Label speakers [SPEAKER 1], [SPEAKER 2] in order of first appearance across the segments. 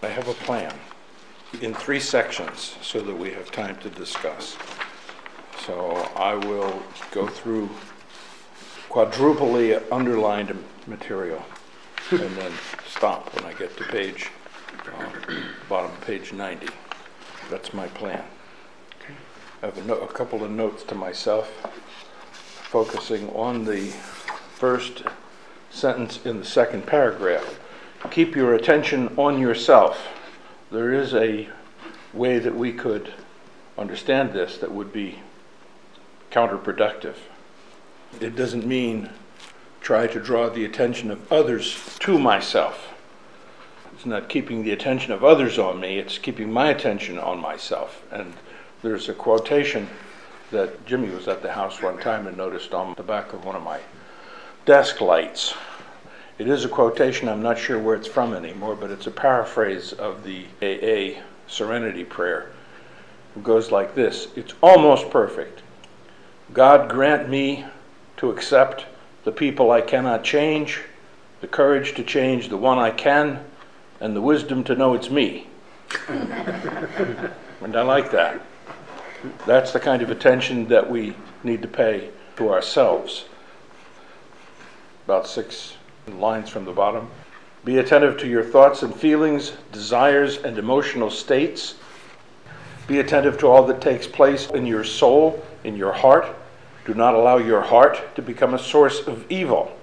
[SPEAKER 1] I have a plan in 3 sections so that we have time to discuss. So I will go through quadruply underlined material and then stop when I get to bottom of page 90. That's my plan. I have a couple of notes to myself, focusing on the first sentence in the second paragraph. Keep your attention on yourself. There is a way that we could understand this that would be counterproductive. It doesn't mean try to draw the attention of others to myself. It's not keeping the attention of others on me, it's keeping my attention on myself. And there's a quotation that Jimmy was at the house one time and noticed on the back of one of my desk lights. It is a quotation, I'm not sure where it's from anymore, but it's a paraphrase of the AA Serenity Prayer. It goes like this: it's almost perfect. God grant me to accept the people I cannot change, the courage to change the one I can, and the wisdom to know it's me. And I like that. That's the kind of attention that we need to pay to ourselves. About 6 lines from the bottom. Be attentive to your thoughts and feelings, desires and emotional states. Be attentive to all that takes place in your soul, in your heart. Do not allow your heart to become a source of evil.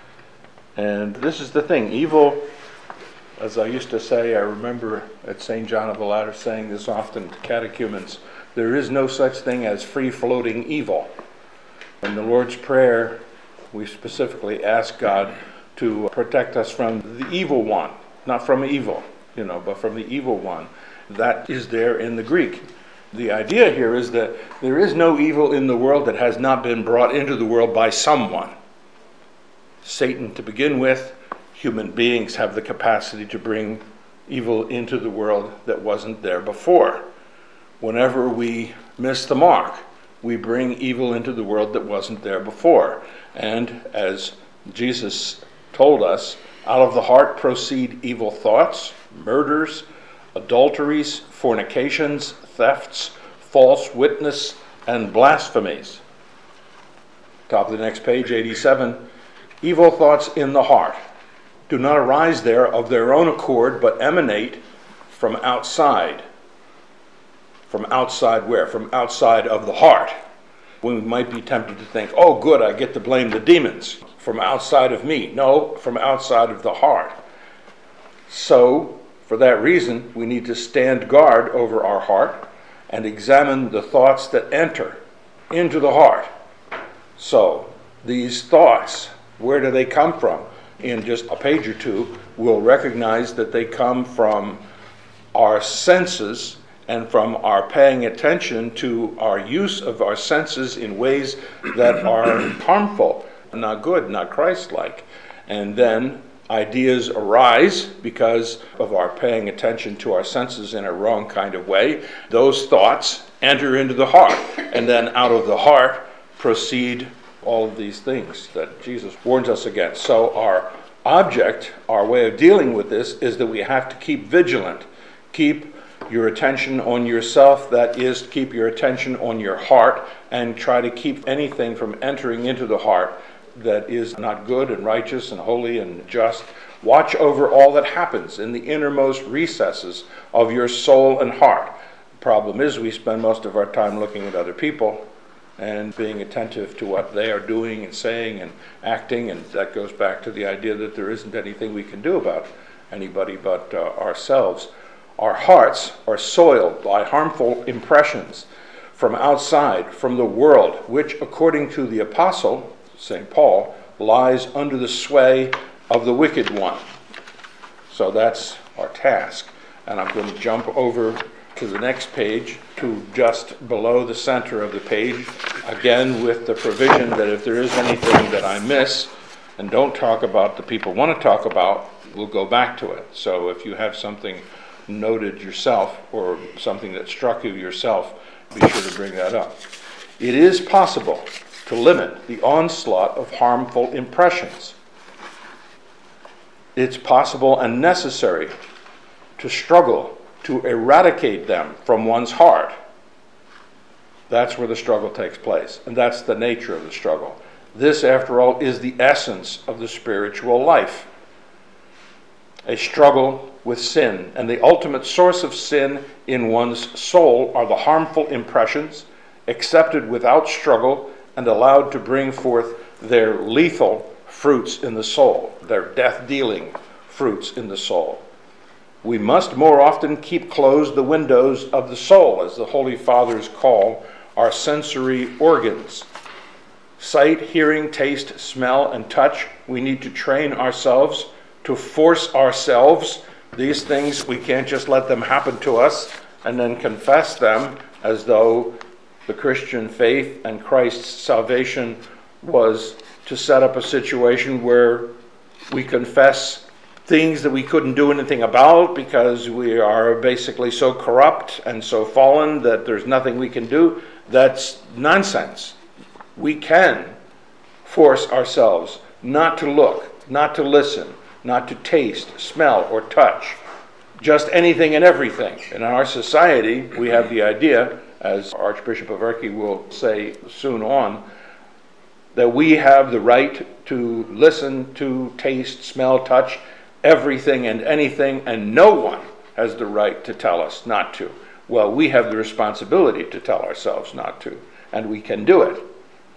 [SPEAKER 1] And this is the thing. Evil, as I used to say, I remember at St. John of the Ladder saying this often to catechumens, there is no such thing as free-floating evil. In the Lord's Prayer, we specifically ask God to protect us from the evil one, not from evil, but from the evil one. That is there in the Greek. The idea here is that there is no evil in the world that has not been brought into the world by someone. Satan to begin with. Human beings have the capacity to bring evil into the world that wasn't there before. Whenever we miss the mark, we bring evil into the world that wasn't there before. And as Jesus told us, out of the heart proceed evil thoughts, murders, adulteries, fornications, thefts, false witness, and blasphemies. Top of the next page, 87. Evil thoughts in the heart do not arise there of their own accord, but emanate from outside. From outside where? From outside of the heart. We might be tempted to think, oh good, I get to blame the demons. From outside of me. No, from outside of the heart. So, for that reason, we need to stand guard over our heart and examine the thoughts that enter into the heart. So, these thoughts, where do they come from? In just a page or two, we'll recognize that they come from our senses and from our paying attention to our use of our senses in ways that are harmful, not good, not Christ-like. And then ideas arise because of our paying attention to our senses in a wrong kind of way. Those thoughts enter into the heart, and then out of the heart proceed all of these things that Jesus warns us against. So our object, our way of dealing with this, is that we have to keep vigilant. Keep your attention on yourself, that is, keep your attention on your heart, and try to keep anything from entering into the heart that is not good and righteous and holy and just. Watch over all that happens in the innermost recesses of your soul and heart. The problem is we spend most of our time looking at other people and being attentive to what they are doing and saying and acting, and that goes back to the idea that there isn't anything we can do about anybody but ourselves. Our hearts are soiled by harmful impressions from outside, from the world, which, according to the apostle, St. Paul, lies under the sway of the wicked one. So that's our task. And I'm going to jump over to the next page, to just below the center of the page, again with the provision that if there is anything that I miss and don't talk about the people want to talk about, we'll go back to it. So if you have something noted yourself or something that struck you yourself, be sure to bring that up. It is possible to limit the onslaught of harmful impressions. It's possible and necessary to struggle to eradicate them from one's heart, that's where the struggle takes place. And that's the nature of the struggle. This, after all, is the essence of the spiritual life. A struggle with sin. And the ultimate source of sin in one's soul are the harmful impressions accepted without struggle and allowed to bring forth their lethal fruits in the soul, their death-dealing fruits in the soul. We must more often keep closed the windows of the soul, as the Holy Fathers call our sensory organs. Sight, hearing, taste, smell, and touch. We need to train ourselves to force ourselves. These things, we can't just let them happen to us and then confess them as though the Christian faith and Christ's salvation was to set up a situation where we confess things that we couldn't do anything about because we are basically so corrupt and so fallen that there's nothing we can do. That's nonsense. We can force ourselves not to look, not to listen, not to taste, smell, or touch just anything and everything. In our society, we have the idea, as Archbishop Averki will say soon on, that we have the right to listen to, taste, smell, touch everything and anything, and no one has the right to tell us not to. Well, we have the responsibility to tell ourselves not to, and we can do it.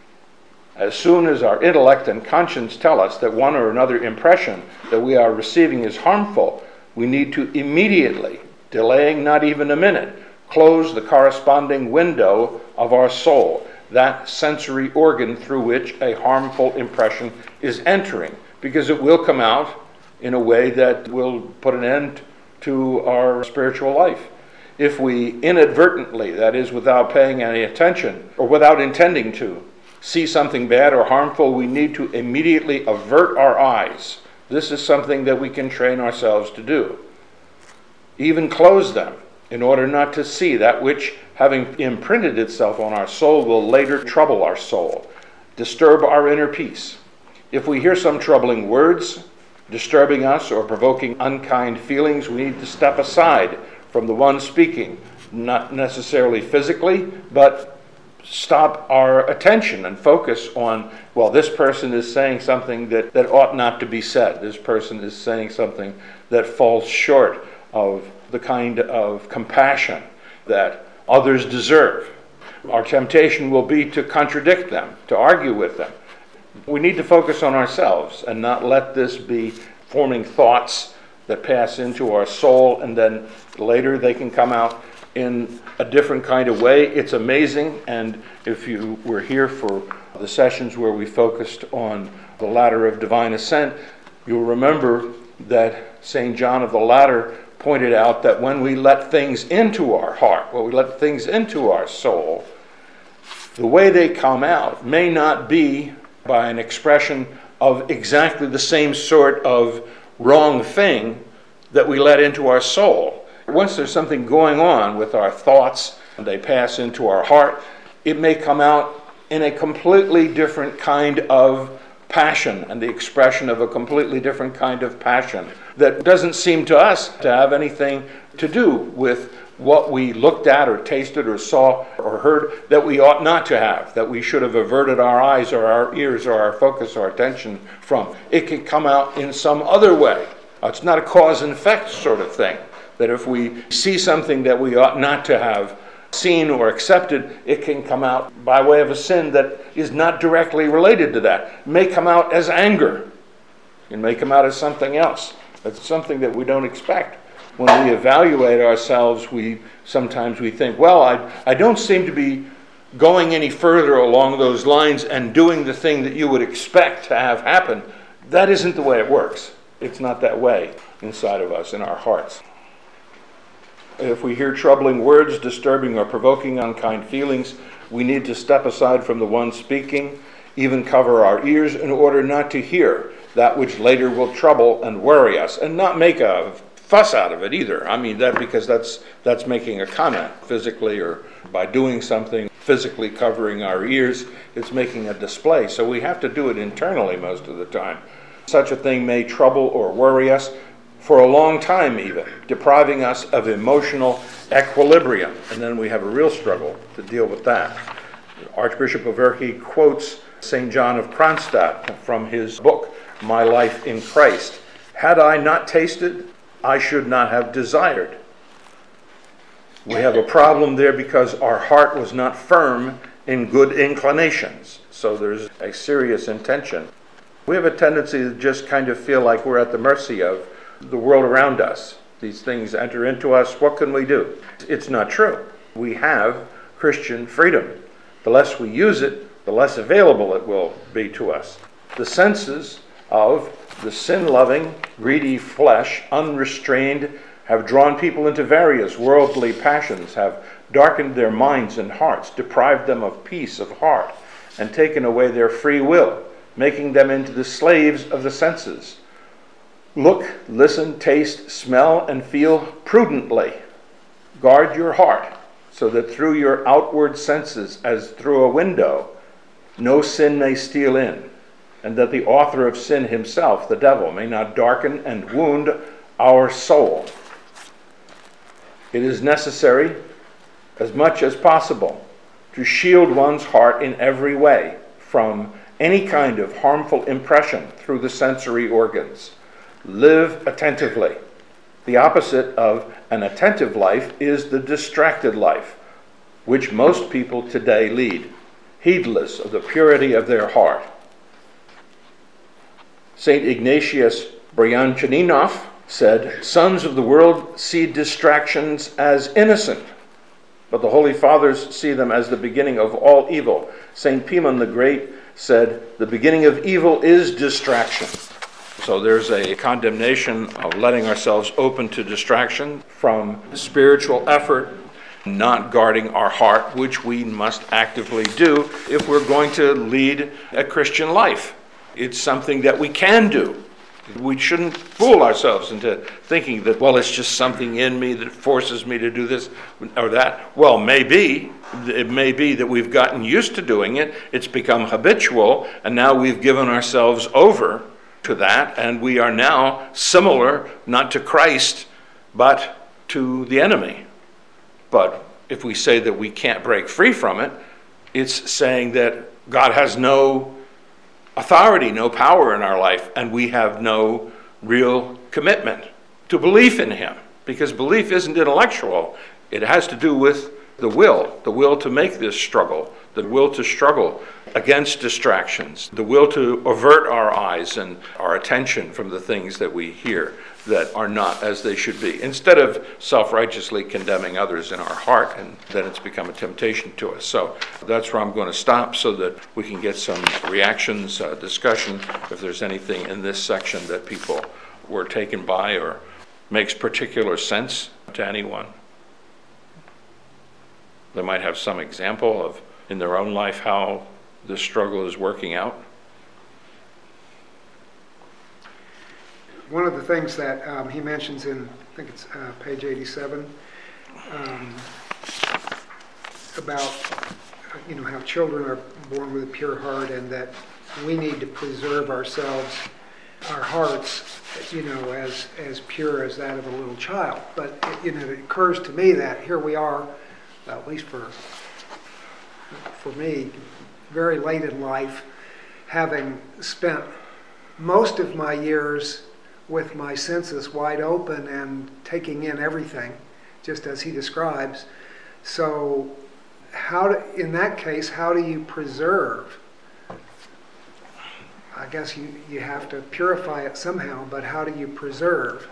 [SPEAKER 1] As soon as our intellect and conscience tell us that one or another impression that we are receiving is harmful, we need to immediately, delaying not even a minute, close the corresponding window of our soul, that sensory organ through which a harmful impression is entering, because it will come out in a way that will put an end to our spiritual life. If we inadvertently, that is without paying any attention or without intending to, see something bad or harmful, we need to immediately avert our eyes. This is something that we can train ourselves to do. Even close them in order not to see that which, having imprinted itself on our soul, will later trouble our soul, disturb our inner peace. If we hear some troubling words disturbing us or provoking unkind feelings, we need to step aside from the one speaking, not necessarily physically, but stop our attention and focus on, well, this person is saying something that ought not to be said. This person is saying something that falls short of the kind of compassion that others deserve. Our temptation will be to contradict them, to argue with them. We need to focus on ourselves and not let this be forming thoughts that pass into our soul and then later they can come out in a different kind of way. It's amazing, and if you were here for the sessions where we focused on the ladder of divine ascent, you'll remember that St. John of the Ladder pointed out that when we let things into our heart, when we let things into our soul, the way they come out may not be by an expression of exactly the same sort of wrong thing that we let into our soul. Once there's something going on with our thoughts and they pass into our heart, it may come out in a completely different kind of passion and the expression of a completely different kind of passion that doesn't seem to us to have anything to do with what we looked at or tasted or saw or heard that we ought not to have, that we should have averted our eyes or our ears or our focus or attention from. It can come out in some other way. It's not a cause and effect sort of thing, that if we see something that we ought not to have seen or accepted, it can come out by way of a sin that is not directly related to that. It may come out as anger. It may come out as something else. It's something that we don't expect. When we evaluate ourselves, sometimes we think, well, I don't seem to be going any further along those lines and doing the thing that you would expect to have happen. That isn't the way it works. It's not that way inside of us, in our hearts. If we hear troubling words, disturbing or provoking unkind feelings, we need to step aside from the one speaking, even cover our ears in order not to hear that which later will trouble and worry us, and not make a fuss out of it either. I mean, because that's making a comment physically, or by doing something physically covering our ears, it's making a display. So we have to do it internally most of the time. Such a thing may trouble or worry us. for a long time even, depriving us of emotional equilibrium. And then we have a real struggle to deal with that. Archbishop Averki quotes St. John of Kronstadt from his book, My Life in Christ. Had I not tasted, I should not have desired. We have a problem there because our heart was not firm in good inclinations. So there's a serious intention. We have a tendency to just kind of feel like we're at the mercy of the world around us. These things enter into us. What can we do? It's not true. We have Christian freedom. The less we use it, the less available it will be to us. The senses of the sin-loving, greedy flesh, unrestrained, have drawn people into various worldly passions, have darkened their minds and hearts, deprived them of peace of heart, and taken away their free will, making them into the slaves of the senses. Look, listen, taste, smell, and feel prudently. Guard your heart, so that through your outward senses, as through a window, no sin may steal in, and that the author of sin himself, the devil, may not darken and wound our soul. It is necessary, as much as possible, to shield one's heart in every way from any kind of harmful impression through the sensory organs. Live attentively. The opposite of an attentive life is the distracted life, which most people today lead, heedless of the purity of their heart. St. Ignatius Bryanchaninov said, "Sons of the world see distractions as innocent, but the Holy Fathers see them as the beginning of all evil." St. Piman the Great said, "The beginning of evil is distraction." So there's a condemnation of letting ourselves open to distraction from spiritual effort, not guarding our heart, which we must actively do if we're going to lead a Christian life. It's something that we can do. We shouldn't fool ourselves into thinking that, well, it's just something in me that forces me to do this or that. Well, maybe. It may be that we've gotten used to doing it. It's become habitual, and now we've given ourselves over to that, and we are now similar, not to Christ, but to the enemy. But if we say that we can't break free from it, it's saying that God has no authority, no power in our life, and we have no real commitment to belief in him. Because belief isn't intellectual. It has to do with the will to make this struggle, the will to struggle against distractions, the will to avert our eyes and our attention from the things that we hear that are not as they should be, instead of self-righteously condemning others in our heart, and then it's become a temptation to us. So that's where I'm going to stop so that we can get some reactions, discussion, if there's anything in this section that people were taken by or makes particular sense to anyone. They might have some example of, in their own life, how this struggle is working out.
[SPEAKER 2] One of the things that he mentions in, I think it's page 87, about how children are born with a pure heart, and that we need to preserve ourselves, our hearts, as pure as that of a little child. But it occurs to me that here we are, at least for me, very late in life, having spent most of my years with my senses wide open and taking in everything, just as he describes. So in that case, how do you preserve? I guess you have to purify it somehow, but how do you preserve?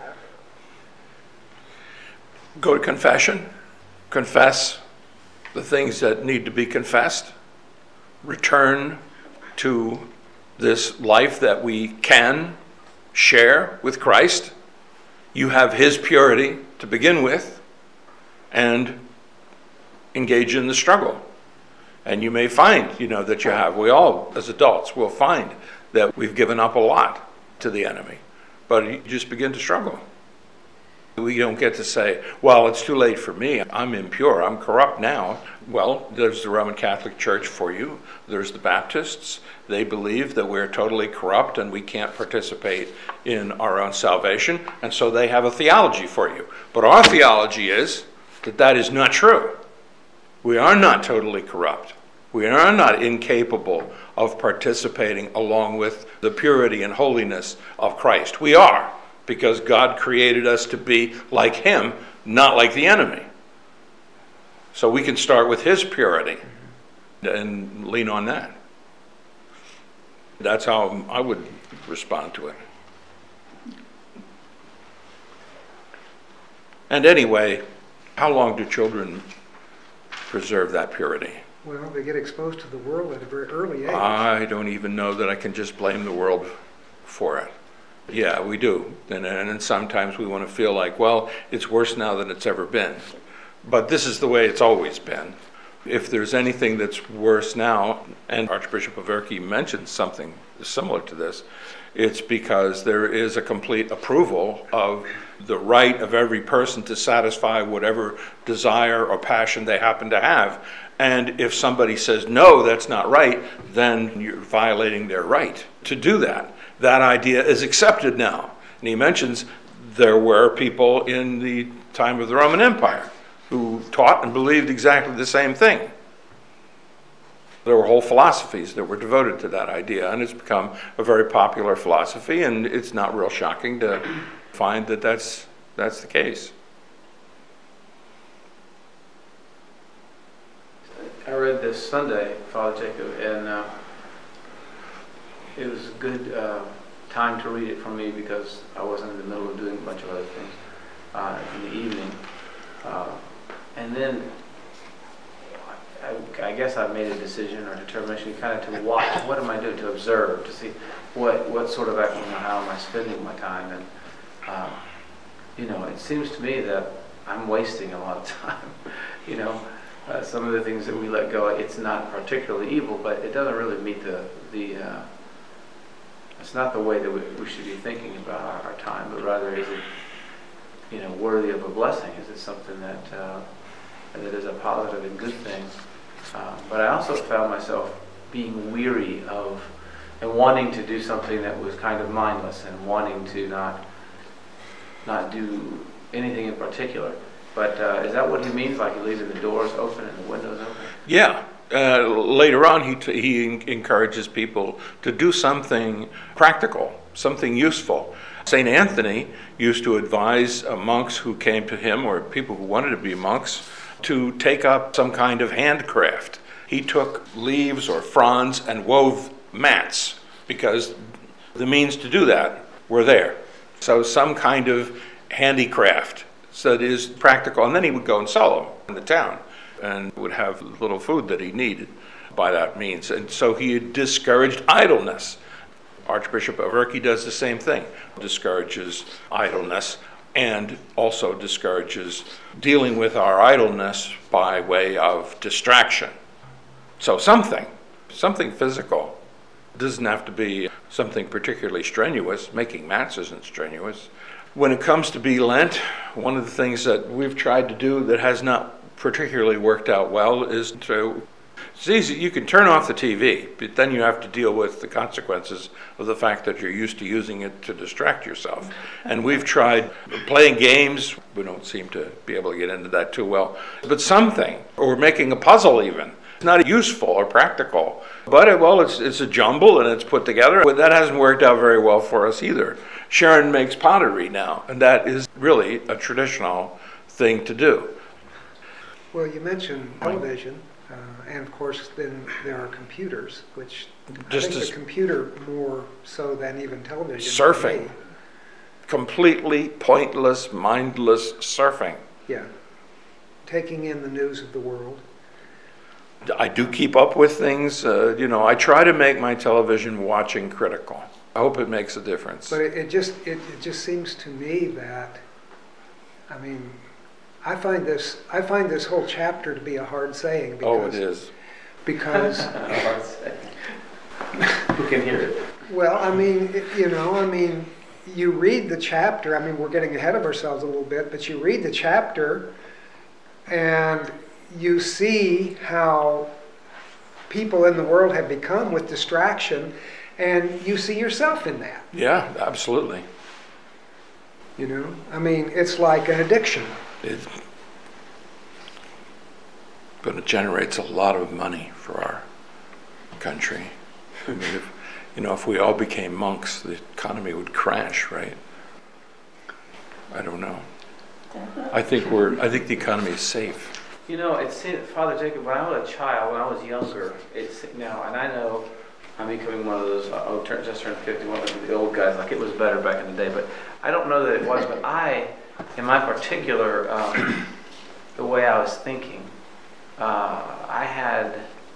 [SPEAKER 1] Go to confession. Confess the things that need to be confessed. Return to this life that we can share with Christ. You have his purity to begin with, and engage in the struggle. And you may find, that you have. We all, as adults, will find that we've given up a lot to the enemy. But you just begin to struggle. We don't get to say, well, it's too late for me. I'm impure. I'm corrupt now. Well, there's the Roman Catholic Church for you. There's the Baptists. They believe that we're totally corrupt and we can't participate in our own salvation. And so they have a theology for you. But our theology is that that is not true. We are not totally corrupt. We are not incapable of participating along with the purity and holiness of Christ. We are, because God created us to be like him, not like the enemy. So we can start with his purity and lean on that. That's how I would respond to it. And anyway, how long do children preserve that purity?
[SPEAKER 2] Well, they get exposed to the world at a very early age.
[SPEAKER 1] I don't even know that I can just blame the world for it. Yeah, we do. And sometimes we want to feel like, well, it's worse now than it's ever been. But this is the way it's always been. If there's anything that's worse now, and Archbishop Averki mentions something similar to this, it's because there is a complete approval of the right of every person to satisfy whatever desire or passion they happen to have. And if somebody says, no, that's not right, then you're violating their right to do that. That idea is accepted now. And he mentions there were people in the time of the Roman Empire who taught and believed exactly the same thing. There were whole philosophies that were devoted to that idea, and it's become a very popular philosophy, and it's not real shocking to find that that's the case.
[SPEAKER 3] I read this Sunday, Father Jacob, and it was a good time to read it for me because I wasn't in the middle of doing a bunch of other things in the evening. And then I guess I've made a decision or determination kind of to watch, what am I doing, to observe, to see what sort of action, how am I spending my time. And, it seems to me that I'm wasting a lot of time, some of the things that we let go, it's not particularly evil, but it doesn't really meet it's not the way that we should be thinking about our time, but rather is it, worthy of a blessing? Is it something that is a positive and good thing? But I also found myself being weary of and wanting to do something that was kind of mindless and wanting to not do anything in particular. But is that what he means, like leaving the doors open and the windows open?
[SPEAKER 1] Yeah. Later on, he encourages people to do something practical, something useful. St. Anthony used to advise monks who came to him, or people who wanted to be monks, to take up some kind of handcraft. He took leaves or fronds and wove mats because the means to do that were there. So some kind of handicraft. So it is practical. And then he would go and sell them in the town and would have little food that he needed by that means. And so he discouraged idleness. Archbishop Averki does the same thing, discourages idleness and also discourages dealing with our idleness by way of distraction. So something physical. It doesn't have to be something particularly strenuous. Making mats isn't strenuous. When it comes to be Lent, one of the things that we've tried to do that has not particularly worked out well is it's easy, you can turn off the TV, but then you have to deal with the consequences of the fact that you're used to using it to distract yourself. And we've tried playing games. We don't seem to be able to get into that too well. But something, or making a puzzle even. It's not useful or practical, but it's a jumble and it's put together. But that hasn't worked out very well for us either. Sharon makes pottery now, and that is really a traditional thing to do.
[SPEAKER 2] Well, you mentioned television, and of course then there are computers, which I think the computer more so than even television.
[SPEAKER 1] Surfing. Completely pointless, mindless surfing.
[SPEAKER 2] Yeah. Taking in the news of the world.
[SPEAKER 1] I do keep up with things. I try to make my television watching critical. I hope it makes a difference.
[SPEAKER 2] But it just seems to me that, I find this whole chapter to be a hard saying.
[SPEAKER 1] It is.
[SPEAKER 2] Because
[SPEAKER 3] a hard saying. Who can hear it?
[SPEAKER 2] Well, you read the chapter. I mean, we're getting ahead of ourselves a little bit, but you read the chapter and you see how people in the world have become with distraction, and you see yourself in that.
[SPEAKER 1] Yeah, absolutely.
[SPEAKER 2] You know, I mean, it's like an addiction.
[SPEAKER 1] But it generates a lot of money for our country. I mean, if we all became monks, the economy would crash, right? I don't know. I think the economy is safe.
[SPEAKER 3] You know, it seemed, Father Jacob, when I was a child, when I was younger, now, and I know I'm becoming one of those, just turned 50, one of the old guys, like it was better back in the day, but I don't know that it was, but in my particular, the way I was thinking, I had,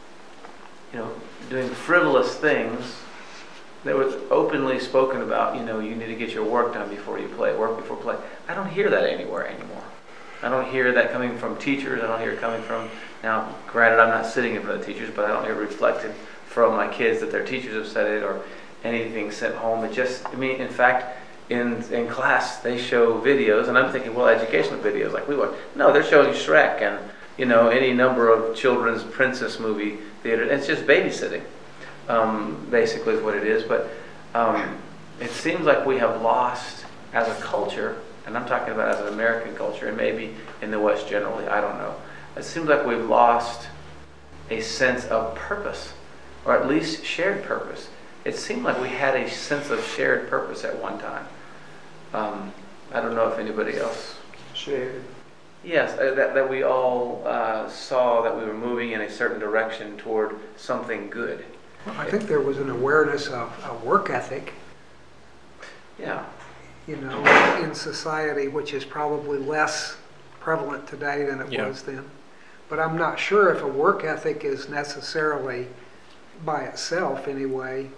[SPEAKER 3] doing frivolous things that was openly spoken about, you need to get your work done before you play, work before play. I don't hear that anywhere anymore. I don't hear that coming from teachers. I don't hear it coming from, now granted I'm not sitting in front of teachers, but I don't hear it reflected from my kids that their teachers have said it or anything sent home. It just, in fact, in class they show videos and I'm thinking, well, educational videos like we watch. No, they're showing Shrek and, any number of children's princess movie theater. It's just babysitting, basically is what it is. But it seems like we have lost as a culture, and I'm talking about as an American culture, and maybe in the West generally, I don't know. It seems like we've lost a sense of purpose, or at least shared purpose. It seemed like we had a sense of shared purpose at one time. I don't know if anybody else
[SPEAKER 2] Shared.
[SPEAKER 3] Yes, that we all saw that we were moving in a certain direction toward something good.
[SPEAKER 2] Well, I think there was an awareness of a work ethic,
[SPEAKER 3] Yeah.
[SPEAKER 2] in society, which is probably less prevalent today than it was then. But I'm not sure if a work ethic is necessarily, by itself anyway,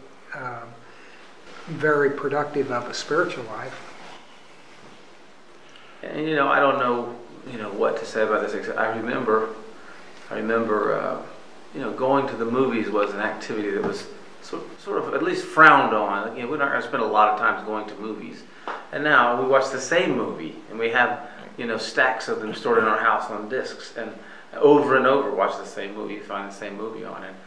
[SPEAKER 2] very productive of a spiritual life.
[SPEAKER 3] And I don't know, what to say about this. Except I remember, going to the movies was an activity that was sort of at least frowned on. We're not going to spend a lot of time going to movies. And now we watch the same movie, and we have, stacks of them stored in our house on discs, and over watch the same movie, find the same movie on it.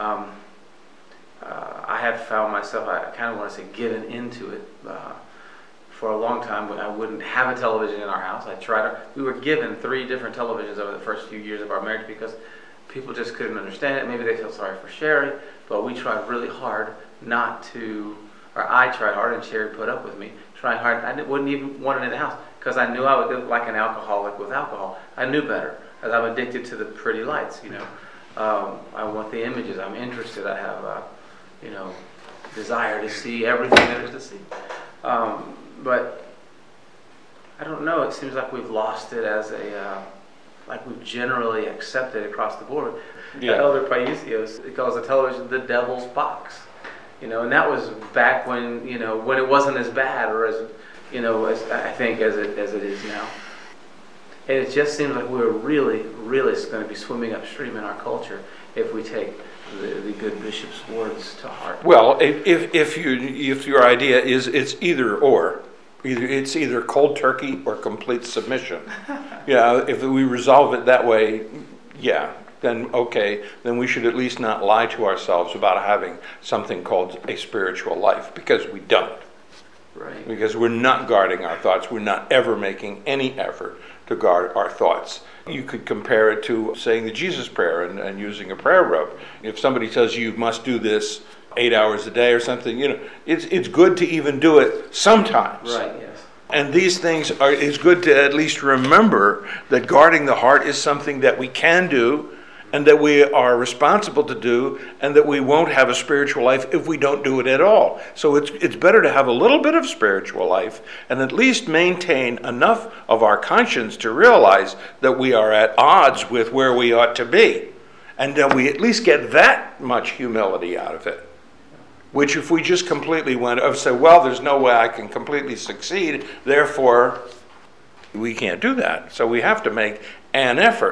[SPEAKER 3] I have found myself, I kind of want to say, given into it. For a long time, I wouldn't have a television in our house. We were given 3 different televisions over the first few years of our marriage because people just couldn't understand it. Maybe they felt sorry for Sherry, but we tried really hard not to, or I tried hard and Sherry put up with me, trying hard. I wouldn't even want it in the house because I knew I would look like an alcoholic with alcohol. I knew better, as I'm addicted to the pretty lights, I want the images. I'm interested. I have, desire to see everything there is to see. But I don't know. It seems like we've lost it as like we've generally accepted across the board.
[SPEAKER 1] Yeah.
[SPEAKER 3] Elder Paisios calls the television the devil's box. And that was back when when it wasn't as bad or as as I think as it is now. And it just seems like we're really going to be swimming upstream in our culture if we take the good bishop's words to heart.
[SPEAKER 1] Well, if your idea is it's either cold turkey or complete submission. If we resolve it that way, then okay, then we should at least not lie to ourselves about having something called a spiritual life, because we don't.
[SPEAKER 3] Right.
[SPEAKER 1] Because we're not guarding our thoughts. We're not ever making any effort to guard our thoughts. You could compare it to saying the Jesus prayer and using a prayer rope. If somebody tells you must do this 8 hours a day or something, it's good to even do it sometimes.
[SPEAKER 3] Right, yes.
[SPEAKER 1] And these things it's good to at least remember that guarding the heart is something that we can do and that we are responsible to do, and that we won't have a spiritual life if we don't do it at all. So it's better to have a little bit of spiritual life and at least maintain enough of our conscience to realize that we are at odds with where we ought to be. And that we at least get that much humility out of it. Which if we just completely say, well, there's no way I can completely succeed, therefore we can't do that. So we have to make an effort.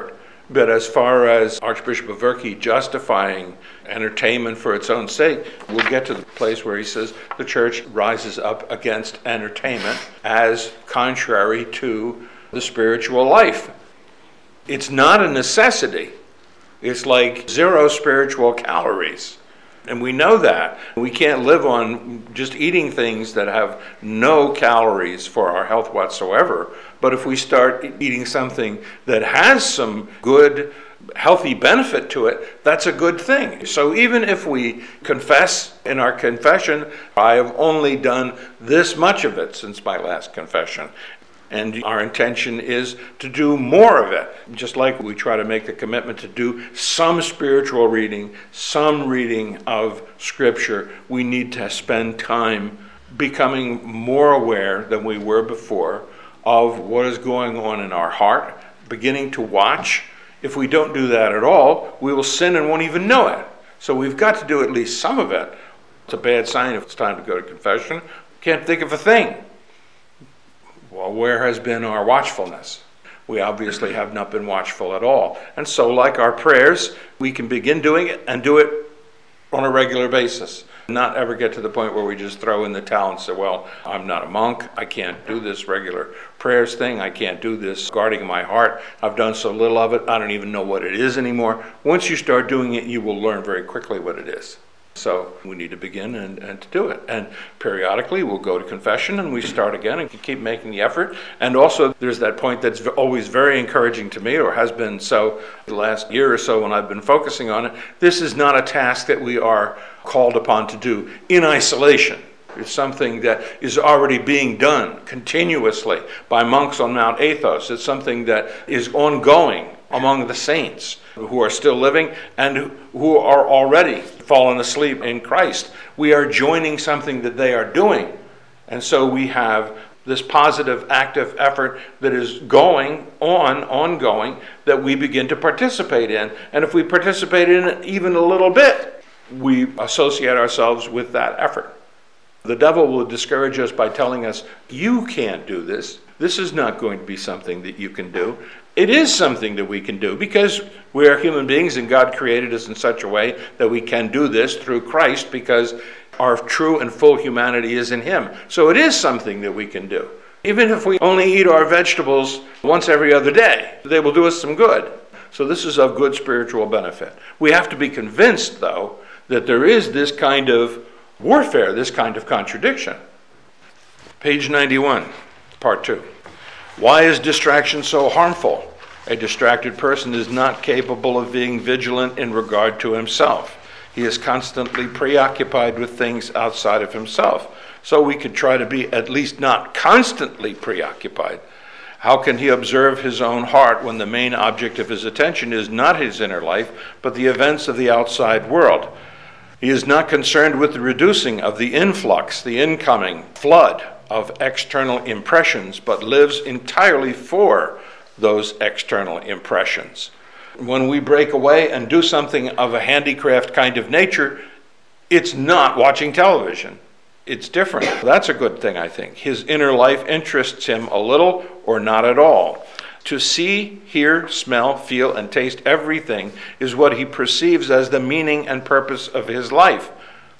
[SPEAKER 1] But as far as Archbishop Averki justifying entertainment for its own sake, we'll get to the place where he says the church rises up against entertainment as contrary to the spiritual life. It's not a necessity. It's like 0 spiritual calories. And we know that. We can't live on just eating things that have no calories for our health whatsoever. But if we start eating something that has some good, healthy benefit to it, that's a good thing. So even if we confess in our confession, I have only done this much of it since my last confession. And our intention is to do more of it. Just like we try to make the commitment to do some spiritual reading, some reading of Scripture, we need to spend time becoming more aware than we were before of what is going on in our heart, beginning to watch. If we don't do that at all, we will sin and won't even know it. So we've got to do at least some of it. It's a bad sign if it's time to go to confession. Can't think of a thing. Well, where has been our watchfulness? We obviously have not been watchful at all. And so, like our prayers, we can begin doing it and do it on a regular basis. Not ever get to the point where we just throw in the towel and say, well, I'm not a monk. I can't do this regular prayers thing. I can't do this guarding my heart. I've done so little of it. I don't even know what it is anymore. Once you start doing it, you will learn very quickly what it is. So we need to begin and to do it. And periodically we'll go to confession and we start again and keep making the effort. And also there's that point that's always very encouraging to me, or has been so the last year or so when I've been focusing on it. This is not a task that we are called upon to do in isolation. It's something that is already being done continuously by monks on Mount Athos. It's something that is ongoing among the saints who are still living and who are already fallen asleep in Christ. We are joining something that they are doing. And so we have this positive, active effort that is ongoing, that we begin to participate in. And if we participate in it even a little bit, we associate ourselves with that effort. The devil will discourage us by telling us, you can't do this. This is not going to be something that you can do. It is something that we can do because we are human beings and God created us in such a way that we can do this through Christ because our true and full humanity is in Him. So it is something that we can do. Even if we only eat our vegetables once every other day, they will do us some good. So this is of good spiritual benefit. We have to be convinced, though, that there is this kind of warfare, this kind of contradiction. Page 91, part 2. Why is distraction so harmful? A distracted person is not capable of being vigilant in regard to himself. He is constantly preoccupied with things outside of himself. So we could try to be at least not constantly preoccupied. How can he observe his own heart when the main object of his attention is not his inner life, but the events of the outside world? He is not concerned with the reducing of the influx, the incoming flood of external impressions, but lives entirely for those external impressions. When we break away and do something of a handicraft kind of nature, it's not watching television. It's different. That's a good thing, I think. His inner life interests him a little or not at all. To see, hear, smell, feel, and taste everything is what he perceives as the meaning and purpose of his life.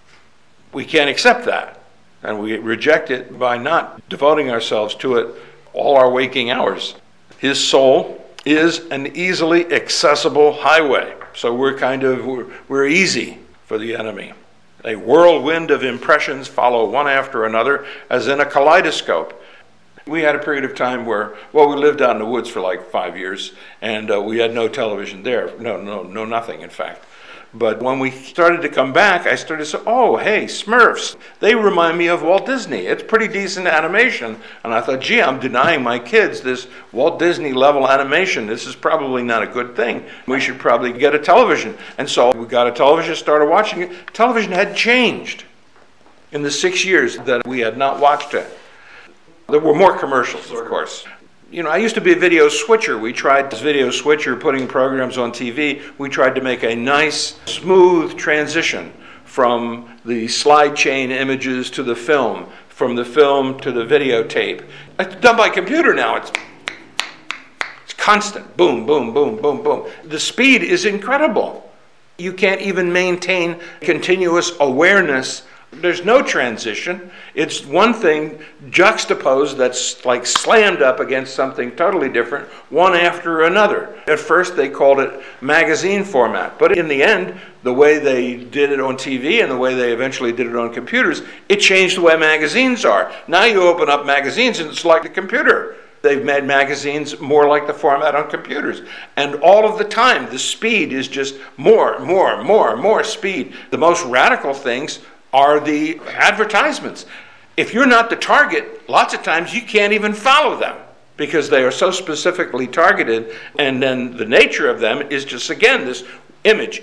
[SPEAKER 1] We can't accept that, and we reject it by not devoting ourselves to it all our waking hours. His soul is an easily accessible highway, so we're easy for the enemy. A whirlwind of impressions follow one after another, as in a kaleidoscope. We had a period of time where, we lived out in the woods for like 5 years, and we had no television there. No, nothing, in fact. But when we started to come back, I started to say, oh, hey, Smurfs. They remind me of Walt Disney. It's pretty decent animation. And I thought, gee, I'm denying my kids this Walt Disney level animation. This is probably not a good thing. We should probably get a television. And so we got a television, started watching it. Television had changed in the 6 years that we had not watched it. There were more commercials, of course. I used to be a video switcher. We tried this video switcher, putting programs on TV. We tried to make a nice, smooth transition from the slide chain images to the film, from the film to the videotape. It's done by computer now. It's constant. Boom, boom, boom, boom, boom. The speed is incredible. You can't even maintain continuous awareness. There's no transition. It's one thing juxtaposed that's like slammed up against something totally different, one after another. At first they called it magazine format, but in the end, the way they did it on TV and the way they eventually did it on computers, it changed the way magazines are. Now you open up magazines and it's like a computer. They've made magazines more like the format on computers. And all of the time, the speed is just more speed. The most radical things are the advertisements. If you're not the target, lots of times you can't even follow them because they are so specifically targeted. And then the nature of them is just, again, this image,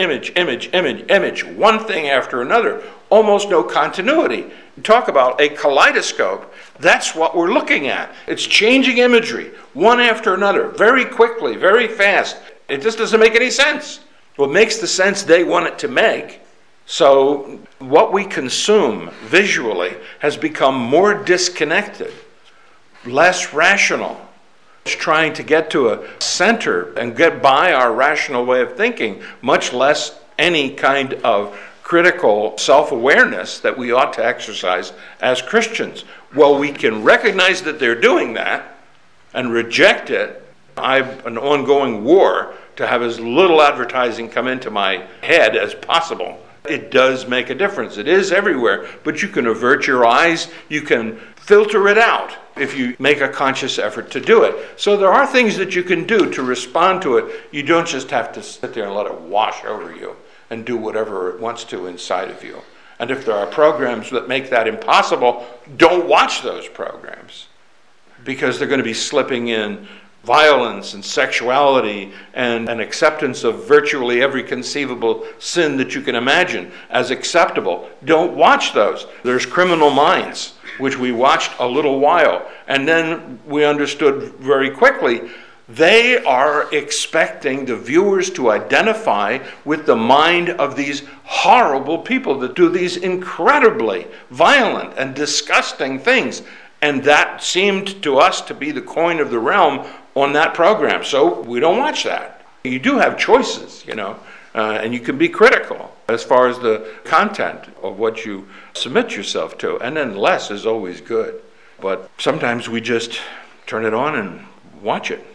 [SPEAKER 1] one thing after another, almost no continuity. Talk about a kaleidoscope. That's what we're looking at. It's changing imagery, one after another, very quickly, very fast. It just doesn't make any sense. Well, it makes the sense they want it to make. So what we consume visually has become more disconnected, less rational. It's trying to get to a center and get by our rational way of thinking, much less any kind of critical self-awareness that we ought to exercise as Christians. Well, we can recognize that they're doing that and reject it. I have an ongoing war to have as little advertising come into my head as possible. It does make a difference. It is everywhere, but you can avert your eyes. You can filter it out if you make a conscious effort to do it. So there are things that you can do to respond to it. You don't just have to sit there and let it wash over you and do whatever it wants to inside of you. And if there are programs that make that impossible, don't watch those programs because they're going to be slipping in violence and sexuality and an acceptance of virtually every conceivable sin that you can imagine as acceptable. Don't watch those. There's Criminal Minds, which we watched a little while, and then we understood very quickly they are expecting the viewers to identify with the mind of these horrible people that do these incredibly violent and disgusting things. And that seemed to us to be the coin of the realm on that program. So we don't watch that. You do have choices, and you can be critical as far as the content of what you submit yourself to. And then less is always good. But sometimes we just turn it on and watch it.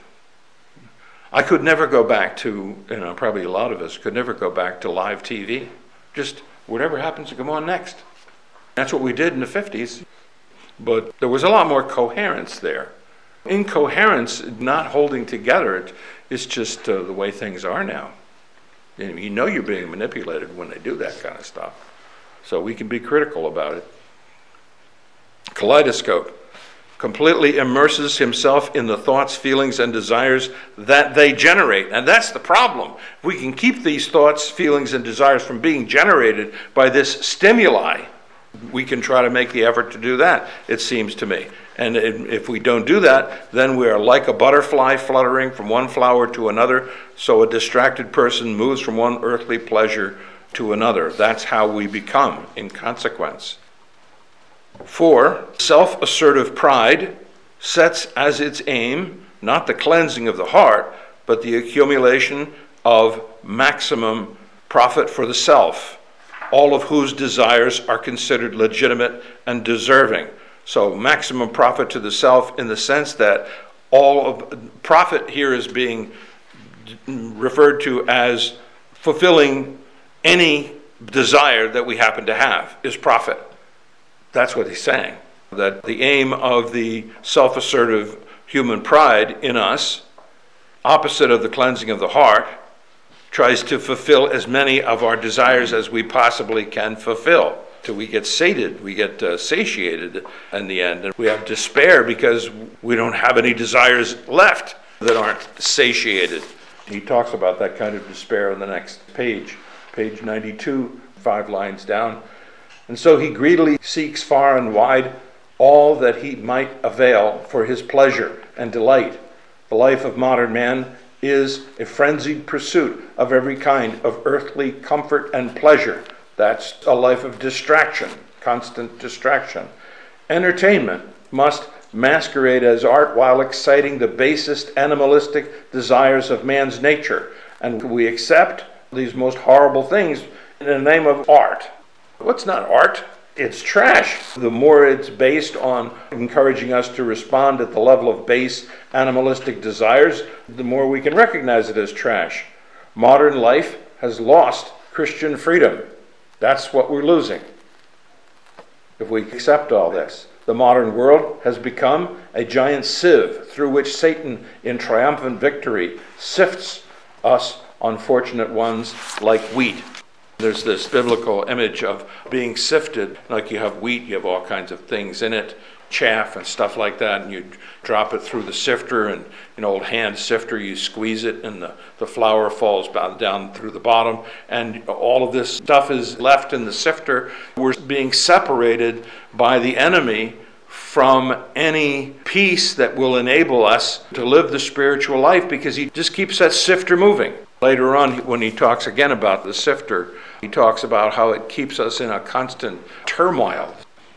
[SPEAKER 1] I could never go back to, probably a lot of us could never go back to live TV. Just whatever happens to come on next. That's what we did in the 50s. But there was a lot more coherence there. Incoherence, not holding together, it's just the way things are now. You know you're being manipulated when they do that kind of stuff. So we can be critical about it. Kaleidoscope completely immerses himself in the thoughts, feelings, and desires that they generate. And that's the problem. If we can keep these thoughts, feelings, and desires from being generated by this stimuli, we can try to make the effort to do that, it seems to me. And if we don't do that, then we are like a butterfly fluttering from one flower to another, so a distracted person moves from one earthly pleasure to another. That's how we become, in consequence. 4, self-assertive pride sets as its aim not the cleansing of the heart, but the accumulation of maximum profit for the self, all of whose desires are considered legitimate and deserving. So maximum profit to the self in the sense that all of profit here is being referred to as fulfilling any desire that we happen to have is profit. That's what he's saying. That the aim of the self-assertive human pride in us, opposite of the cleansing of the heart, tries to fulfill as many of our desires as we possibly can fulfill. Till we get sated, we get satiated in the end. And we have despair because we don't have any desires left that aren't satiated. He talks about that kind of despair on the next page, page 92, 5 lines down. And so he greedily seeks far and wide all that he might avail for his pleasure and delight. The life of modern man is a frenzied pursuit of every kind of earthly comfort and pleasure. That's a life of distraction, constant distraction. Entertainment must masquerade as art while exciting the basest animalistic desires of man's nature. And we accept these most horrible things in the name of art. What's not art? It's trash. The more it's based on encouraging us to respond at the level of base animalistic desires, the more we can recognize it as trash. Modern life has lost Christian freedom. That's what we're losing if we accept all this. The modern world has become a giant sieve through which Satan, in triumphant victory, sifts us unfortunate ones like wheat. There's this biblical image of being sifted. Like you have wheat, you have all kinds of things in it, chaff and stuff like that, and you drop it through the sifter, and an old hand sifter, you squeeze it, and the flour falls down through the bottom, and all of this stuff is left in the sifter. We're being separated by the enemy from any peace that will enable us to live the spiritual life, because he just keeps that sifter moving. Later on, when he talks again about the sifter, he talks about how it keeps us in a constant turmoil.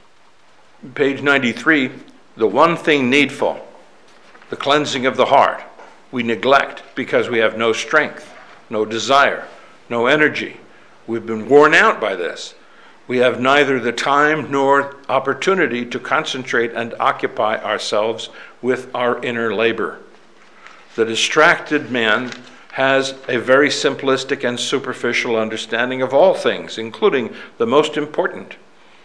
[SPEAKER 1] Page 93, the one thing needful, the cleansing of the heart, we neglect because we have no strength, no desire, no energy. We've been worn out by this. We have neither the time nor opportunity to concentrate and occupy ourselves with our inner labor. The distracted man has a very simplistic and superficial understanding of all things, including the most important.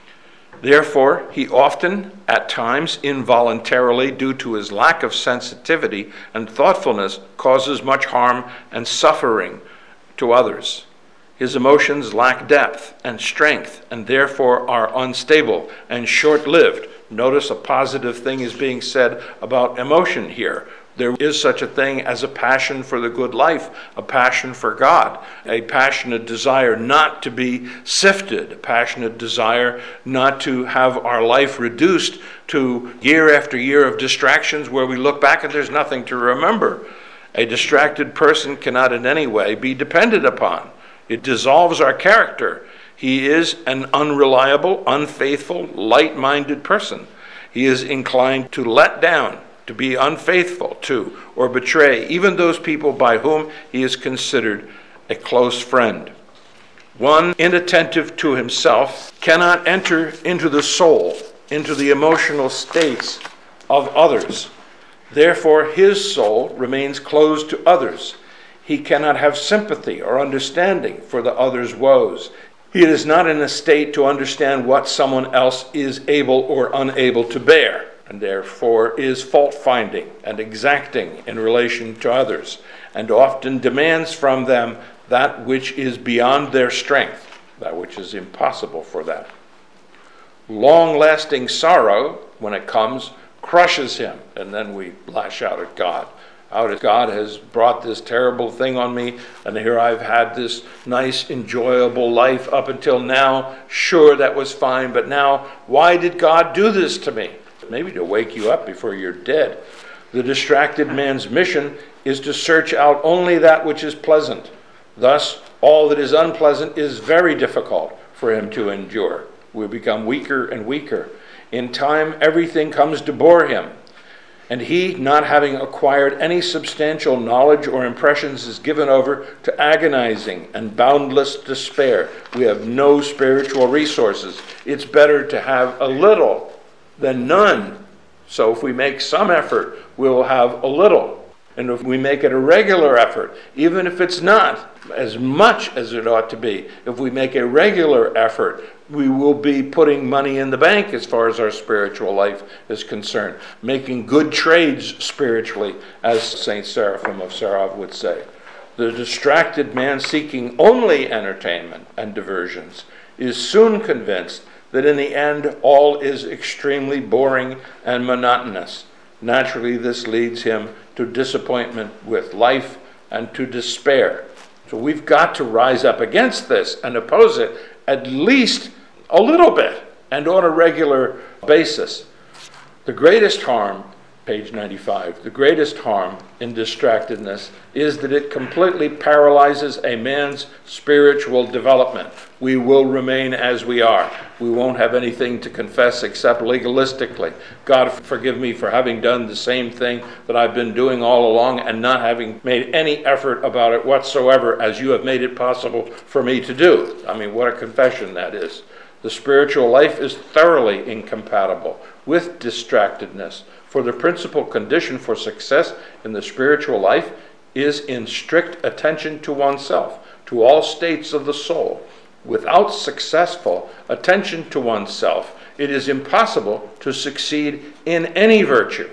[SPEAKER 1] Therefore, he often, at times involuntarily, due to his lack of sensitivity and thoughtfulness, causes much harm and suffering to others. His emotions lack depth and strength, and therefore are unstable and short-lived. Notice a positive thing is being said about emotion here. There is such a thing as a passion for the good life, a passion for God, a passionate desire not to be sifted, a passionate desire not to have our life reduced to year after year of distractions where we look back and there's nothing to remember. A distracted person cannot in any way be depended upon. It dissolves our character. He is an unreliable, unfaithful, light-minded person. He is inclined to let down, to be unfaithful to, or betray even those people by whom he is considered a close friend. One inattentive to himself cannot enter into the soul, into the emotional states of others. Therefore, his soul remains closed to others. He cannot have sympathy or understanding for the other's woes. He is not in a state to understand what someone else is able or unable to bear, and therefore is fault-finding and exacting in relation to others, and often demands from them that which is beyond their strength, that which is impossible for them. Long-lasting sorrow, when it comes, crushes him, and then we lash out at God. God has brought this terrible thing on me, and here I've had this nice, enjoyable life up until now. Sure, that was fine, but now, why did God do this to me? Maybe to wake you up before you're dead. The distracted man's mission is to search out only that which is pleasant. Thus, all that is unpleasant is very difficult for him to endure. We become weaker and weaker. In time, everything comes to bore him. And he, not having acquired any substantial knowledge or impressions, is given over to agonizing and boundless despair. We have no spiritual resources. It's better to have a little than none. So if we make some effort, we'll have a little. And if we make it a regular effort, even if it's not as much as it ought to be, if we make a regular effort, we will be putting money in the bank as far as our spiritual life is concerned, making good trades spiritually, as St. Seraphim of Sarov would say. The distracted man seeking only entertainment and diversions is soon convinced that in the end all is extremely boring and monotonous. Naturally, this leads him to disappointment with life and to despair. So we've got to rise up against this and oppose it at least a little bit and on a regular basis. The greatest harm page 95. The greatest harm in distractedness is that it completely paralyzes a man's spiritual development. We will remain as we are. We won't have anything to confess except legalistically. God, forgive me for having done the same thing that I've been doing all along and not having made any effort about it whatsoever, as you have made it possible for me to do. I mean, what a confession that is. The spiritual life is thoroughly incompatible with distractedness. For the principal condition for success in the spiritual life is in strict attention to oneself, to all states of the soul. Without successful attention to oneself, it is impossible to succeed in any virtue.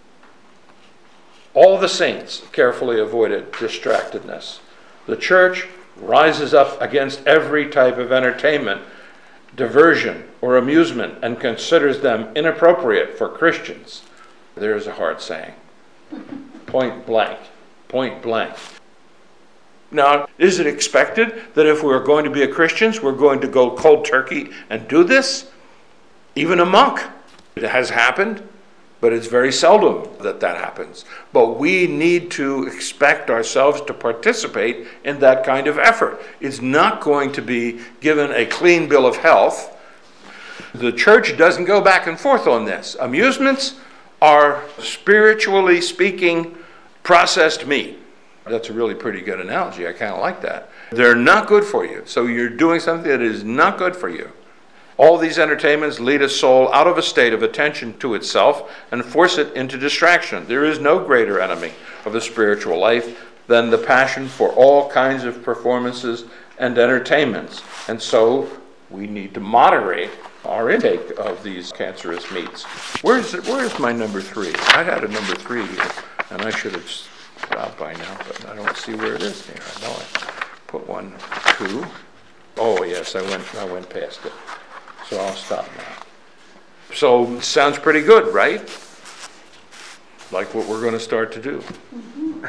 [SPEAKER 1] All the saints carefully avoided distractedness. The church rises up against every type of entertainment, diversion, or amusement, and considers them inappropriate for Christians. There's a hard saying. Point blank. Point blank. Now, is it expected that if we're going to be Christians, we're going to go cold turkey and do this? Even a monk. It has happened, but it's very seldom that happens. But we need to expect ourselves to participate in that kind of effort. It's not going to be given a clean bill of health. The church doesn't go back and forth on this. Amusements are, spiritually speaking, processed meat. That's a really pretty good analogy. I kind of like that. They're not good for you. So you're doing something that is not good for you. All these entertainments lead a soul out of a state of attention to itself and force it into distraction. There is no greater enemy of the spiritual life than the passion for all kinds of performances and entertainments. And so we need to moderate our intake of these cancerous meats. Where's my number 3? I had a number 3 here, and I should have stopped by now, but I don't see where it is here. I know I put 1, 2. Oh yes, I went past it. So I'll stop now. So sounds pretty good, right? Like what we're going to start to do. Mm-hmm.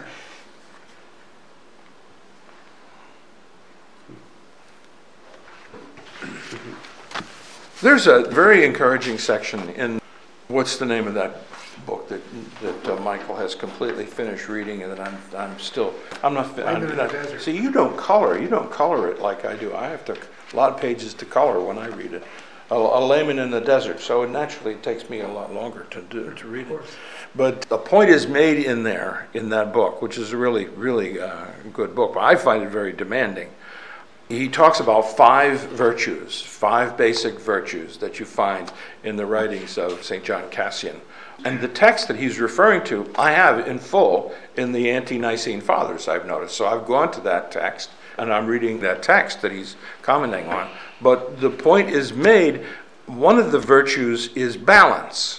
[SPEAKER 1] There's a very encouraging section in, what's the name of that book that Michael has completely finished reading, and that I'm not. See, you don't color it like I do. I have to a lot of pages to color when I read it. A layman in the desert, so naturally it takes me a lot longer to read it. But the point is made in that book, which is a really, really good book, but I find it very demanding. He talks about 5 virtues, 5 basic virtues that you find in the writings of St. John Cassian. And the text that he's referring to, I have in full in the Ante-Nicene Fathers, I've noticed. So I've gone to that text, and I'm reading that text that he's commenting on. But the point is made, one of the virtues is balance.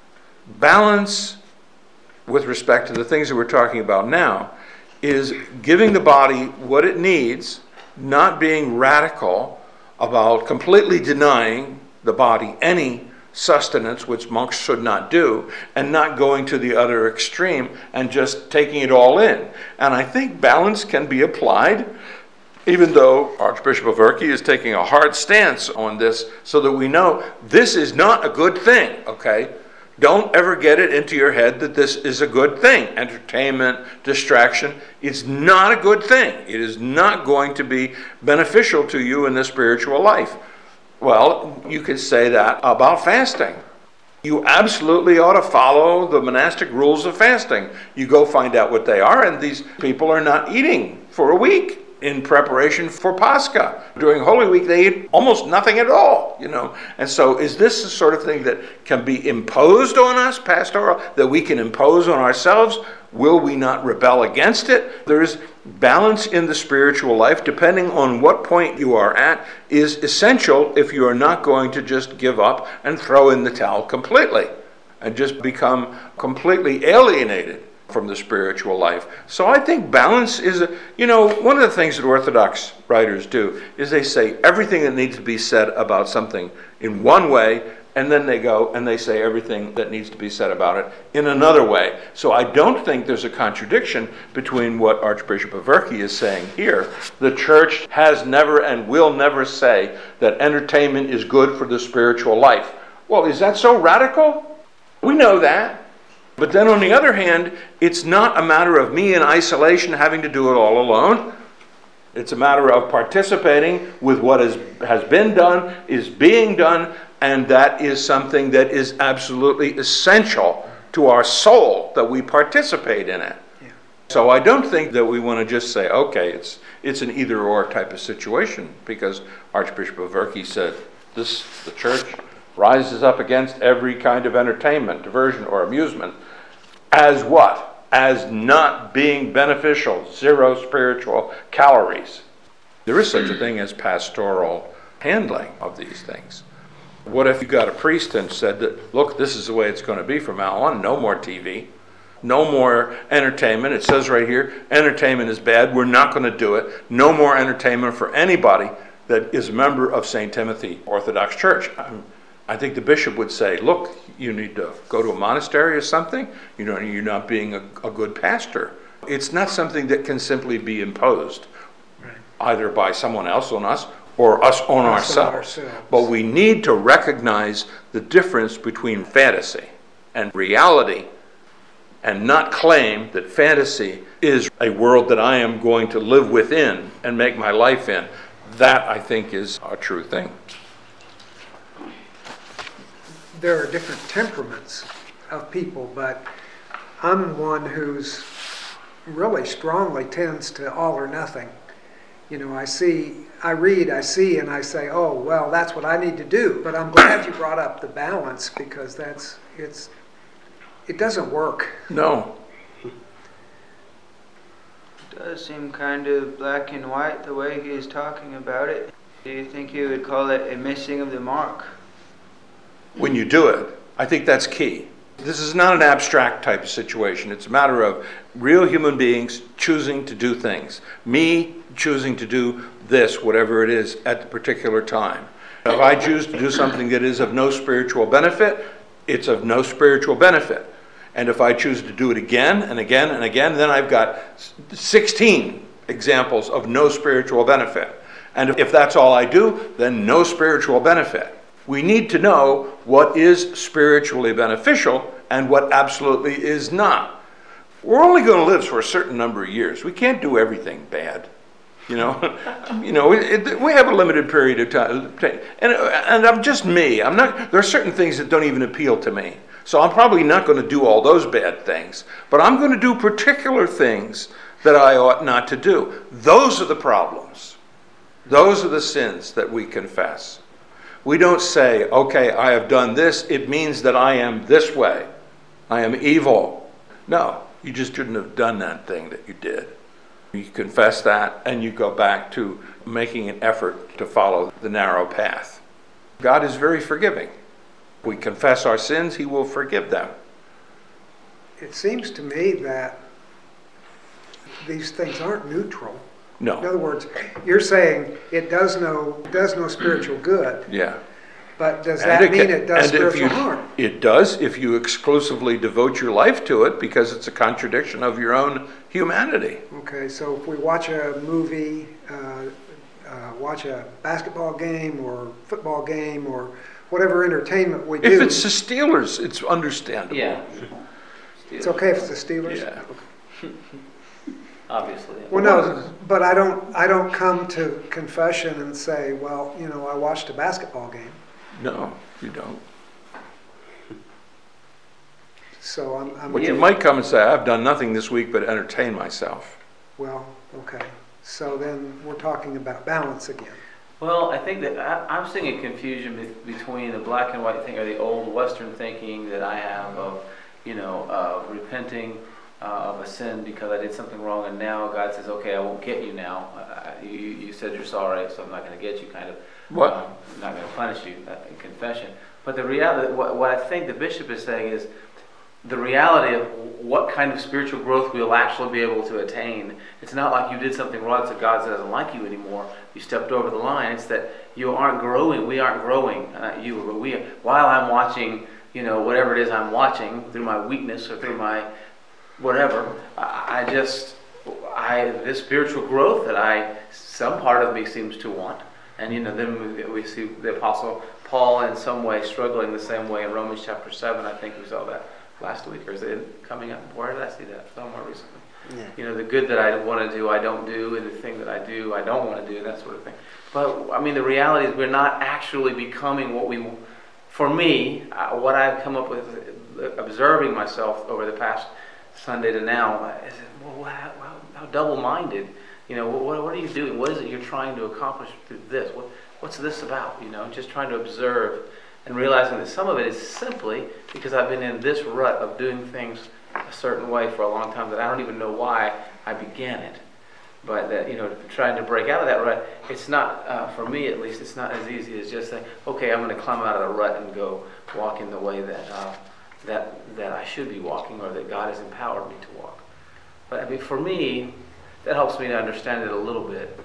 [SPEAKER 1] Balance, with respect to the things that we're talking about now, is giving the body what it needs, not being radical about completely denying the body any sustenance, which monks should not do, and not going to the other extreme and just taking it all in. And I think balance can be applied, even though Archbishop Averki is taking a hard stance on this, so that we know this is not a good thing, okay? Don't ever get it into your head that this is a good thing. Entertainment, distraction, it's not a good thing. It is not going to be beneficial to you in the spiritual life. Well, you could say that about fasting. You absolutely ought to follow the monastic rules of fasting. You go find out what they are, and these people are not eating for a week in preparation for Pascha. During Holy Week, they eat almost nothing at all, And so is this the sort of thing that can be imposed on us, pastoral, that we can impose on ourselves? Will we not rebel against it? There is balance in the spiritual life, depending on what point you are at, is essential if you are not going to just give up and throw in the towel completely and just become completely alienated from the spiritual life. So I think balance is, one of the things that Orthodox writers do is they say everything that needs to be said about something in one way, and then they go and they say everything that needs to be said about it in another way. So I don't think there's a contradiction between what Archbishop Averki is saying here. The church has never and will never say that entertainment is good for the spiritual life. Well, is that so radical? We know that. But then on the other hand, it's not a matter of me in isolation having to do it all alone. It's a matter of participating with what has been done, is being done, and that is something that is absolutely essential to our soul, that we participate in it.
[SPEAKER 2] Yeah.
[SPEAKER 1] So I don't think that we want to just say, okay, it's an either-or type of situation, because Archbishop Averki said, the church rises up against every kind of entertainment, diversion, or amusement as what? As not being beneficial, 0 spiritual calories. There is such a thing as pastoral handling of these things. What if you got a priest and said that, look, this is the way it's going to be from now on, no more TV, no more entertainment. It says right here, entertainment is bad, we're not going to do it. No more entertainment for anybody that is a member of St. Timothy Orthodox Church. I think the bishop would say, look, you need to go to a monastery or something. You're not being a good pastor. It's not something that can simply be imposed, right, either by someone else on us or us on ourselves. But we need to recognize the difference between fantasy and reality, and not claim that fantasy is a world that I am going to live within and make my life in. That, I think, is a true thing.
[SPEAKER 2] There are different temperaments of people, but I'm one who's really strongly tends to all or nothing. I read, I see, and I say, oh, well, that's what I need to do. But I'm glad you brought up the balance, because it doesn't work.
[SPEAKER 1] No.
[SPEAKER 4] It does seem kind of black and white the way he is talking about it. Do you think you would call it a missing of the mark?
[SPEAKER 1] When you do it, I think that's key. This is not an abstract type of situation. It's a matter of real human beings choosing to do things. Me choosing to do this, whatever it is, at the particular time. If I choose to do something that is of no spiritual benefit, it's of no spiritual benefit. And if I choose to do it again and again and again, then I've got 16 examples of no spiritual benefit. And if that's all I do, then no spiritual benefit. We need to know what is spiritually beneficial and what absolutely is not. We're only going to live for a certain number of years. We can't do everything bad. We have a limited period of time. And I'm just me. There are certain things that don't even appeal to me. So I'm probably not going to do all those bad things. But I'm going to do particular things that I ought not to do. Those are the problems. Those are the sins that we confess. We don't say, okay, I have done this. It means that I am this way. I am evil. No, you just shouldn't have done that thing that you did. You confess that, and you go back to making an effort to follow the narrow path. God is very forgiving. If we confess our sins, he will forgive them.
[SPEAKER 2] It seems to me that these things aren't neutral.
[SPEAKER 1] No.
[SPEAKER 2] In other words, you're saying it does no spiritual good.
[SPEAKER 1] Yeah.
[SPEAKER 2] But does that mean it does spiritual harm?
[SPEAKER 1] It does if you exclusively devote your life to it, because it's a contradiction of your own humanity.
[SPEAKER 2] Okay, so if we watch a movie, watch a basketball game or football game or whatever entertainment we do.
[SPEAKER 1] If it's the Steelers, it's understandable.
[SPEAKER 3] Yeah.
[SPEAKER 2] It's okay if it's the Steelers?
[SPEAKER 1] Yeah.
[SPEAKER 3] Obviously.
[SPEAKER 2] Well, no, but I don't come to confession and say, well, I watched a basketball game.
[SPEAKER 1] No, you don't.
[SPEAKER 2] So I'm
[SPEAKER 1] But you might come and say, I've done nothing this week but entertain myself.
[SPEAKER 2] Well, okay. So then we're talking about balance again.
[SPEAKER 3] Well, I think that I'm seeing a confusion between the black and white thing or the old Western thinking that I have of, repenting of a sin because I did something wrong, and now God says, okay, I won't get you now. You said you're sorry, so I'm not going to get you, kind of.
[SPEAKER 1] What?
[SPEAKER 3] I'm not going to punish you in confession. But the reality, what I think the bishop is saying is the reality of what kind of spiritual growth we'll actually be able to attain. It's not like you did something wrong, so God doesn't like you anymore. You stepped over the line. It's that you aren't growing. We aren't growing. Not you, but we. While I'm watching, whatever it is I'm watching through my weakness or through my whatever, this spiritual growth that some part of me seems to want. And then we see the Apostle Paul in some way struggling the same way in Romans chapter 7. I think we saw that last week, or is it coming up? Where did I see that? Somewhere recently.
[SPEAKER 4] Yeah.
[SPEAKER 3] You know, the good that I want to do, I don't do, and the thing that I do, I don't want to do, and that sort of thing. But, I mean, the reality is we're not actually becoming what we, for me, what I've come up with, observing myself over the past Sunday to now, is, well, how double-minded, you know, what are you doing? What is it you're trying to accomplish through this? What's this about, you know? Just trying to observe and realizing that some of it is simply because I've been in this rut of doing things a certain way for a long time that I don't even know why I began it. But that, you know, trying to break out of that rut, it's not, for me at least, it's not as easy as just saying, okay, I'm going to climb out of the rut and go walk in the way that I should be walking, or that God has empowered me to walk. But I mean, for me, that helps me to understand it a little bit.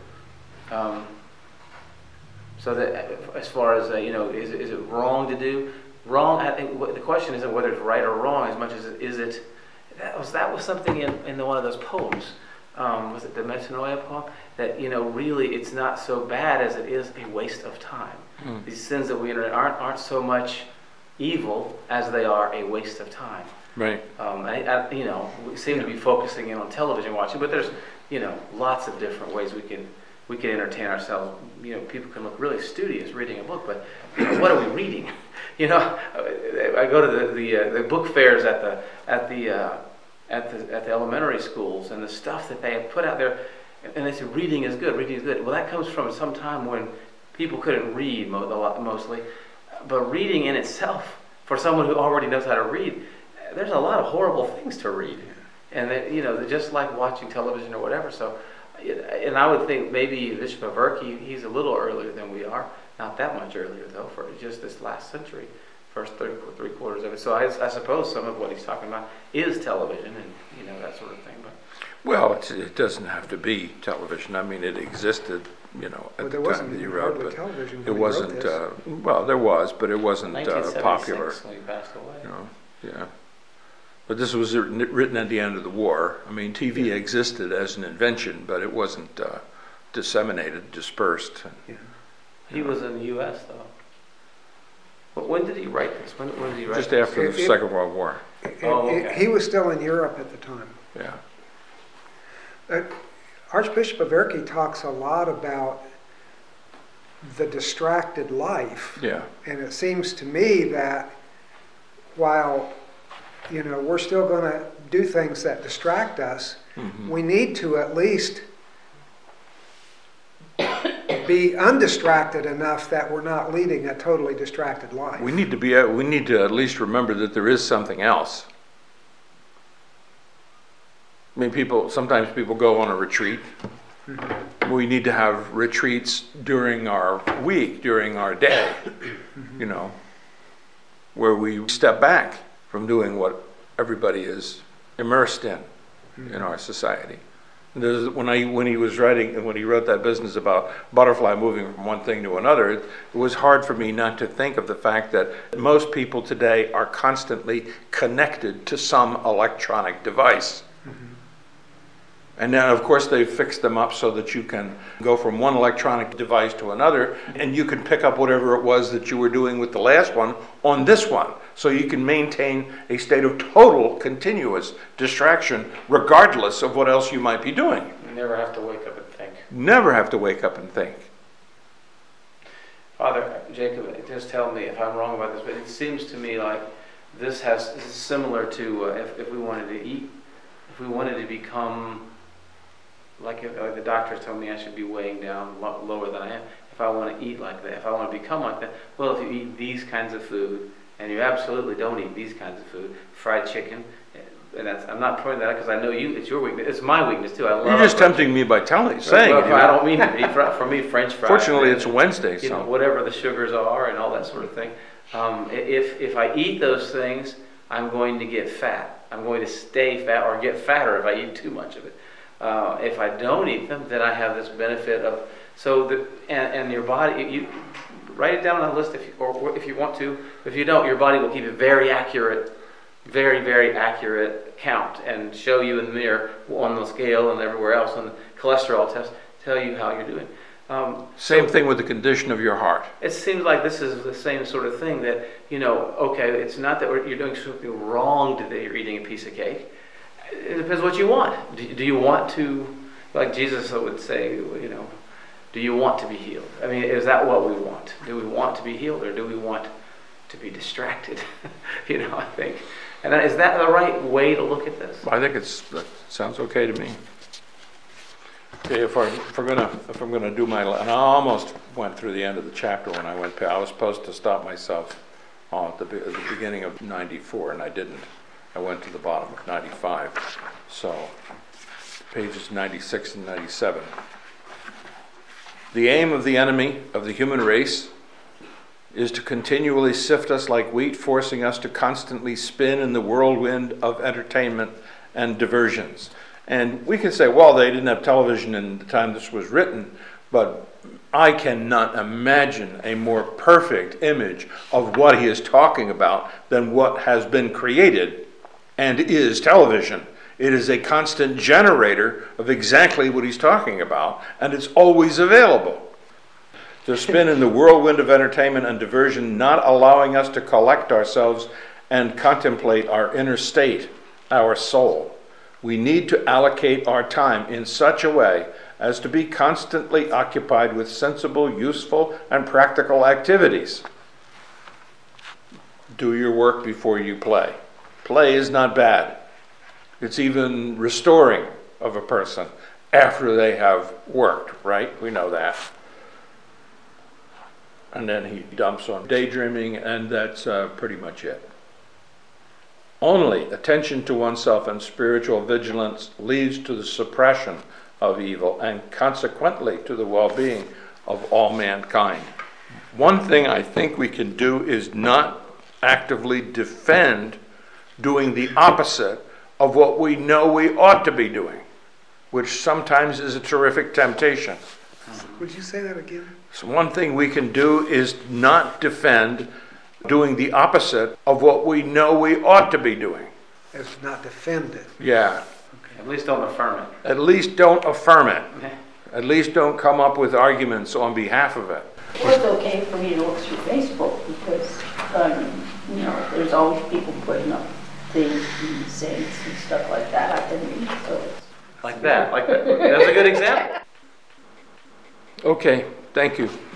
[SPEAKER 3] So that as far as, you know, is it wrong to do? Wrong, I think the question isn't whether it's right or wrong as much as is it, that was something in one of those poems. Was it the Metanoia poem? That, you know, really it's not so bad as it is a waste of time. These sins that we enter aren't so much evil as they are a waste of time.
[SPEAKER 1] Right.
[SPEAKER 3] You know, we seem to be focusing in on television watching, but there's, you know, lots of different ways we can entertain ourselves. You know, people can look really studious reading a book, but, you know, what are we reading? You know, I go to the book fairs at the elementary schools, and the stuff that they have put out there, and they say reading is good, reading is good. Well, that comes from some time when people couldn't read mostly, but reading in itself, for someone who already knows how to read, there's a lot of horrible things to read, and they, you know, just like watching television or whatever. So, and I would think maybe Bishop Averky, he's a little earlier than we are, not that much earlier though, for just this last century, first three quarters of it. So I suppose some of what he's talking about is television and, you know, that sort of thing. But
[SPEAKER 1] Well, it doesn't have to be television. I mean, it existed, you know, at the time that you wrote, but
[SPEAKER 2] television
[SPEAKER 1] it wasn't. Well, there was, but it wasn't
[SPEAKER 3] 1976
[SPEAKER 1] popular.
[SPEAKER 3] when he passed away.
[SPEAKER 1] You know, yeah. But this was written at the end of the war. I mean, TV existed as an invention, but it wasn't disseminated, dispersed.
[SPEAKER 2] Yeah.
[SPEAKER 3] He was in the U.S. though. But when did he write this? When did he write
[SPEAKER 1] Just
[SPEAKER 3] this?
[SPEAKER 1] after the Second World War.
[SPEAKER 3] Okay.
[SPEAKER 2] He was still in Europe at the time.
[SPEAKER 1] Yeah.
[SPEAKER 2] Archbishop Averky talks a lot about the distracted life.
[SPEAKER 1] Yeah.
[SPEAKER 2] And it seems to me that while, you know, we're still going to do things that distract us, we need to at least be undistracted enough that we're not leading a totally distracted life.
[SPEAKER 1] We need to at least remember that there is something else. I mean, sometimes people go on a retreat. We need to have retreats during our week, during our day, you know, where we step back from doing what everybody is immersed in our society. When he wrote that business about butterfly moving from one thing to another, it was hard for me not to think of the fact that most people today are constantly connected to some electronic device. And then, of course, they've fixed them up so that you can go from one electronic device to another, and you can pick up whatever it was that you were doing with the last one on this one. So you can maintain a state of total, continuous distraction, regardless of what else you might be doing.
[SPEAKER 3] You never have to wake up and think.
[SPEAKER 1] Never have to wake up and think.
[SPEAKER 3] Father Jacob, just tell me if I'm wrong about this, but it seems to me like this is similar to if we wanted to eat, if we wanted to become... Like the doctors told me I should be weighing down lower than I am. If I want to eat like that, if I want to become like that, well, if you eat these kinds of food, and you absolutely don't eat these kinds of food, fried chicken, and I'm not pointing that out because I know it's your weakness. It's my weakness too. I love.
[SPEAKER 1] You're just tempting me by saying it.
[SPEAKER 3] I don't mean to be. For me, French fries.
[SPEAKER 1] Fortunately, it's Wednesday,
[SPEAKER 3] you know, whatever the sugars are and all that sort of thing. If I eat those things, I'm going to get fat. I'm going to stay fat or get fatter if I eat too much of it. If I don't eat them, then I have this benefit of and your body. You write it down on a list if you want to. If you don't, your body will keep a very accurate, very very accurate count and show you in the mirror on the scale and everywhere else on the cholesterol test, tell you how you're doing.
[SPEAKER 1] Same thing with the condition of your heart.
[SPEAKER 3] It seems like this is the same sort of thing that, okay, it's not that you're doing something wrong today, you're eating a piece of cake. It depends what you want. Do you want to, like Jesus would say, do you want to be healed? I mean, is that what we want? Do we want to be healed, or do we want to be distracted? I think. And is that the right way to look at this?
[SPEAKER 1] I think that sounds okay to me. Okay, if I'm gonna do and I almost went through the end of the chapter when I went. I was supposed to stop myself at the beginning of 94, and I didn't. I went to the bottom of 95. So pages 96 and 97. The aim of the enemy of the human race is to continually sift us like wheat, forcing us to constantly spin in the whirlwind of entertainment and diversions. And we can say, well, they didn't have television in the time this was written, but I cannot imagine a more perfect image of what he is talking about than what has been created and is television. It is a constant generator of exactly what he's talking about, and it's always available. To spin in the whirlwind of entertainment and diversion, not allowing us to collect ourselves and contemplate our inner state, our soul. We need to allocate our time in such a way as to be constantly occupied with sensible, useful, and practical activities. Do your work before you play. Play is not bad. It's even restoring of a person after they have worked, right? We know that. And then he dumps on daydreaming, and that's pretty much it. Only attention to oneself and spiritual vigilance leads to the suppression of evil and consequently to the well-being of all mankind. One thing I think we can do is not actively defend doing the opposite of what we know we ought to be doing, which sometimes is a terrific temptation.
[SPEAKER 2] Would you say that again?
[SPEAKER 1] So one thing we can do is not defend doing the opposite of what we know we ought to be doing.
[SPEAKER 2] As not defend it.
[SPEAKER 1] Yeah.
[SPEAKER 3] At least don't affirm it.
[SPEAKER 1] At least don't affirm it. At least don't come up with arguments on behalf of it.
[SPEAKER 5] Well, it's okay for me to look through Facebook because, there's always people putting up things and sayings and stuff like that I can read. So
[SPEAKER 3] Like that. That's a good example.
[SPEAKER 1] Okay, thank you.